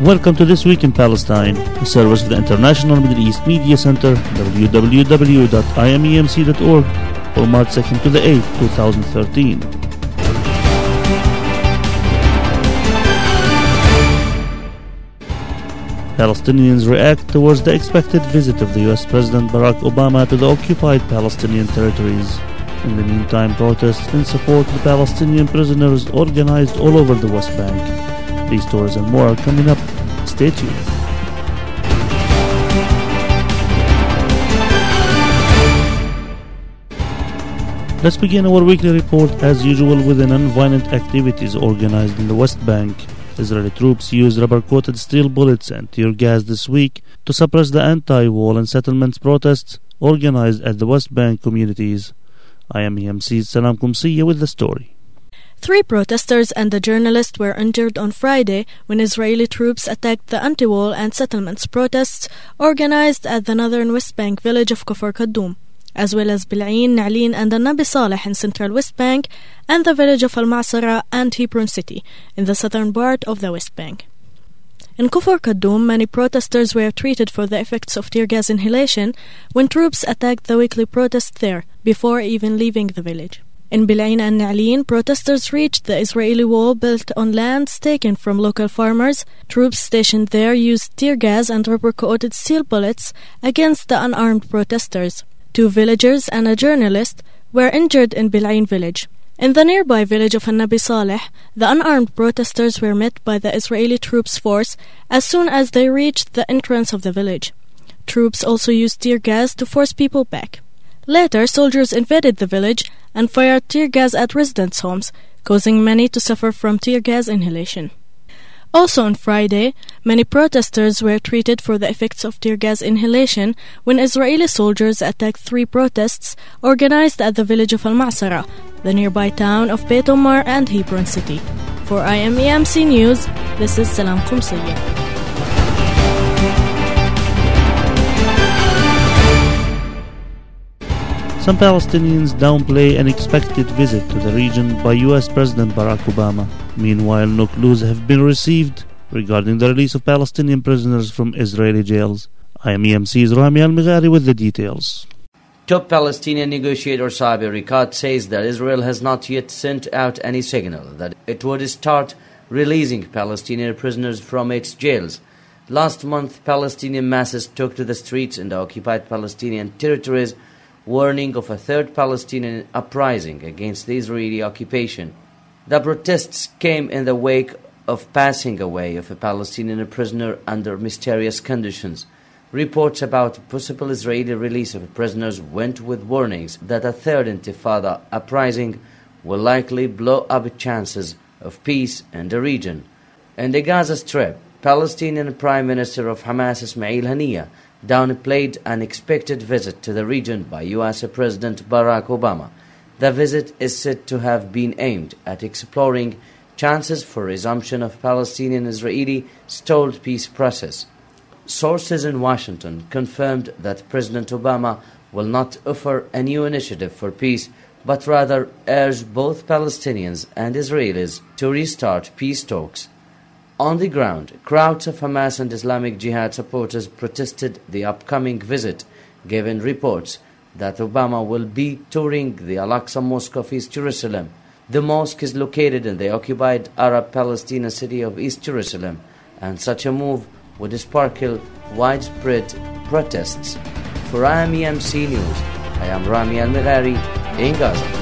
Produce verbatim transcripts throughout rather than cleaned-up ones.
Welcome to This Week in Palestine, a service of the International Middle East Media Center, w w w dot i m e m c dot org, for March second to the eighth, twenty thirteen. Palestinians react towards the expected visit of the U S President Barack Obama to the occupied Palestinian territories. In the meantime, protests in support of the Palestinian prisoners organized all over the West Bank. These stories and more are coming up. Stay tuned. Let's begin our weekly report as usual with the non-violent activities organized in the West Bank. Israeli troops used rubber-coated steel bullets and tear gas this week to suppress the anti-wall and settlements protests organized at the West Bank communities. I am E M C's Salam Kumsiya with the story. Three protesters and a journalist were injured on Friday when Israeli troops attacked the anti-wall and settlements protests organized at the northern West Bank village of Kufr Kaddoum, as well as Bil'in, Na'lin and Nabi Saleh in central West Bank and the village of Al-Ma'sara and Hebron City in the southern part of the West Bank. In Kufr Kaddoum, many protesters were treated for the effects of tear gas inhalation when troops attacked the weekly protest there before even leaving the village. In Bil'in and Na'lin, protesters reached the Israeli wall built on lands taken from local farmers. Troops stationed there used tear gas and rubber-coated steel bullets against the unarmed protesters. Two villagers and a journalist were injured in Bil'in village. In the nearby village of Nabi Saleh, the unarmed protesters were met by the Israeli troops force as soon as they reached the entrance of the village. Troops also used tear gas to force people back. Later, soldiers invaded the village and fired tear gas at residents' homes, causing many to suffer from tear gas inhalation. Also on Friday, many protesters were treated for the effects of tear gas inhalation when Israeli soldiers attacked three protests organized at the village of Al-Ma'sara, the nearby town of Beit Omar and Hebron City. For I M E M C News, this is Salam Kumsiya. Some Palestinians downplay an expected visit to the region by U S President Barack Obama. Meanwhile, no clues have been received regarding the release of Palestinian prisoners from Israeli jails. I M E M C's Rami Al-Mighari with the details. Top Palestinian negotiator Sabi Rikat says that Israel has not yet sent out any signal that it would start releasing Palestinian prisoners from its jails. Last month, Palestinian masses took to the streets in the occupied Palestinian territories, warning of a third Palestinian uprising against the Israeli occupation. The protests came in the wake of passing away of a Palestinian prisoner under mysterious conditions. Reports about possible Israeli release of prisoners went with warnings that a third Intifada uprising will likely blow up chances of peace in the region. In the Gaza Strip, Palestinian Prime Minister of Hamas Ismail Haniyeh downplayed an expected visit to the region by U S President Barack Obama. The visit is said to have been aimed at exploring chances for resumption of Palestinian-Israeli stalled peace process. Sources in Washington confirmed that President Obama will not offer a new initiative for peace, but rather urge both Palestinians and Israelis to restart peace talks. On the ground, crowds of Hamas and Islamic Jihad supporters protested the upcoming visit, given reports that Obama will be touring the Al-Aqsa Mosque of East Jerusalem. The mosque is located in the occupied Arab Palestinian city of East Jerusalem, and such a move would sparkle widespread protests. For I M E M C News, I am Rami Al-Mighari in Gaza.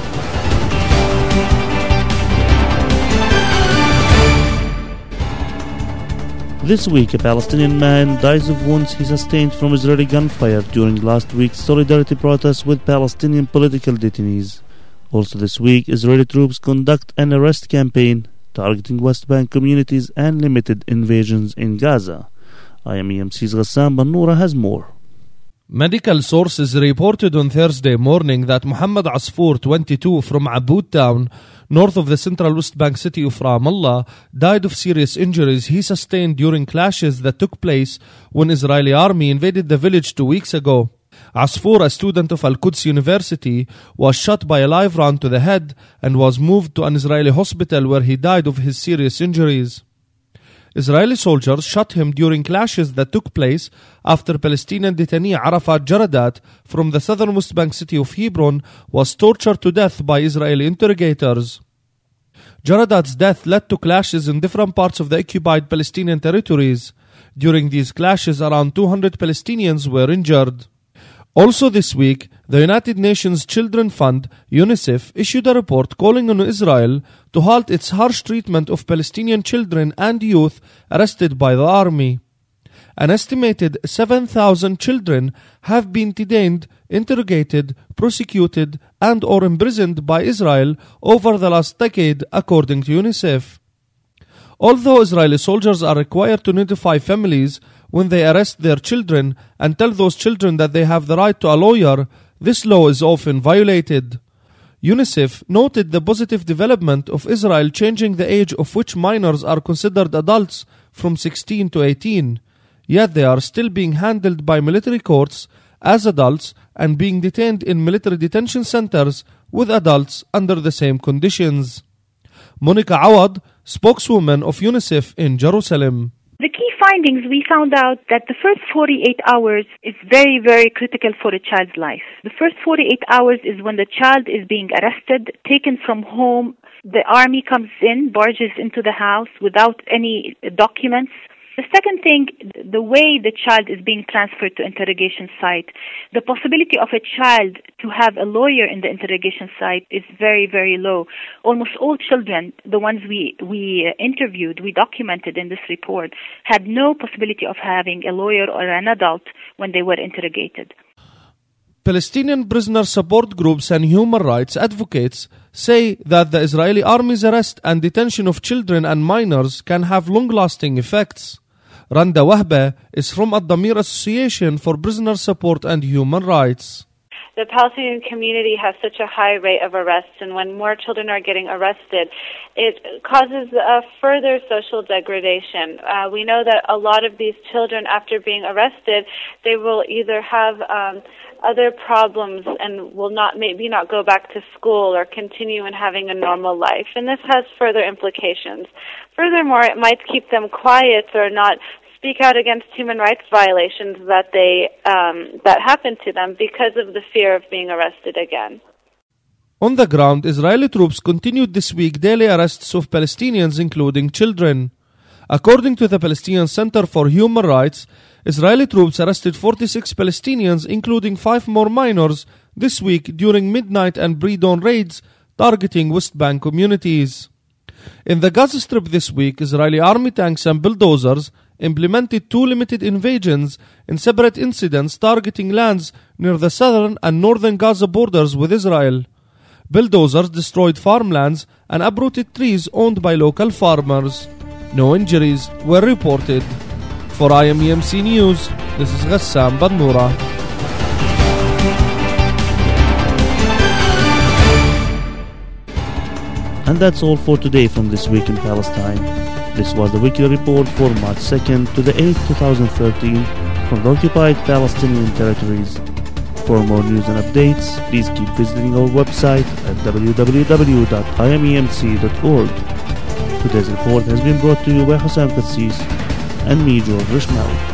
This week, a Palestinian man dies of wounds he sustained from Israeli gunfire during last week's solidarity protests with Palestinian political detainees. Also this week, Israeli troops conduct an arrest campaign targeting West Bank communities and limited invasions in Gaza. I M E M C's Ghassan Bannoura has more. Medical sources reported on Thursday morning that Muhammad Asfour, twenty-two, from Aboud town, north of the central West Bank city of Ramallah, died of serious injuries he sustained during clashes that took place when Israeli army invaded the village two weeks ago. Asfour, a student of Al-Quds University, was shot by a live round to the head and was moved to an Israeli hospital where he died of his serious injuries. Israeli soldiers shot him during clashes that took place after Palestinian detainee Arafat Jaradat from the southern West Bank city of Hebron was tortured to death by Israeli interrogators. Jaradat's death led to clashes in different parts of the occupied Palestinian territories. During these clashes, around two hundred Palestinians were injured. Also this week, the United Nations Children Fund, UNICEF, issued a report calling on Israel to halt its harsh treatment of Palestinian children and youth arrested by the army. An estimated seven thousand children have been detained, interrogated, prosecuted, and or imprisoned by Israel over the last decade, according to UNICEF. Although Israeli soldiers are required to notify families when they arrest their children and tell those children that they have the right to a lawyer, this law is often violated. UNICEF noted the positive development of Israel changing the age of which minors are considered adults from sixteen to eighteen, yet they are still being handled by military courts as adults and being detained in military detention centers with adults under the same conditions. Monica Awad, spokeswoman of UNICEF in Jerusalem. The key findings, we found out that the first forty-eight hours is very, very critical for a child's life. The first forty-eight hours is when the child is being arrested, taken from home. The army comes in, barges into the house without any documents. The second thing, the way the child is being transferred to interrogation site, the possibility of a child to have a lawyer in the interrogation site is very, very low. Almost all children, the ones we, we interviewed, we documented in this report, had no possibility of having a lawyer or an adult when they were interrogated. Palestinian prisoner support groups and human rights advocates say that the Israeli army's arrest and detention of children and minors can have long-lasting effects. Randa Wahbe is from Ad-Damir Association for Prisoner Support and Human Rights. The Palestinian community has such a high rate of arrests, and when more children are getting arrested, it causes a further social degradation. Uh, we know that a lot of these children, after being arrested, they will either have um, other problems and will not maybe not go back to school or continue in having a normal life, and this has further implications. Furthermore, it might keep them quiet or not speak out against human rights violations that they um, that happen to them because of the fear of being arrested again. On the ground, Israeli troops continued this week daily arrests of Palestinians, including children. According to the Palestinian Center for Human Rights, Israeli troops arrested forty-six Palestinians, including five more minors, this week during midnight and pre-dawn raids targeting West Bank communities. In the Gaza Strip this week, Israeli army tanks and bulldozers implemented two limited invasions in separate incidents targeting lands near the southern and northern Gaza borders with Israel. Bulldozers destroyed farmlands and uprooted trees owned by local farmers. No injuries were reported. For I M E M C News, this is Ghassam Bannoura. And that's all for today from This Week in Palestine. This was the weekly report for March second to the eighth, twenty thirteen from the occupied Palestinian territories. For more news and updates, please keep visiting our website at w w w dot i m e m c dot org. Today's report has been brought to you by Hussam Kassis and me, George Rishmawi.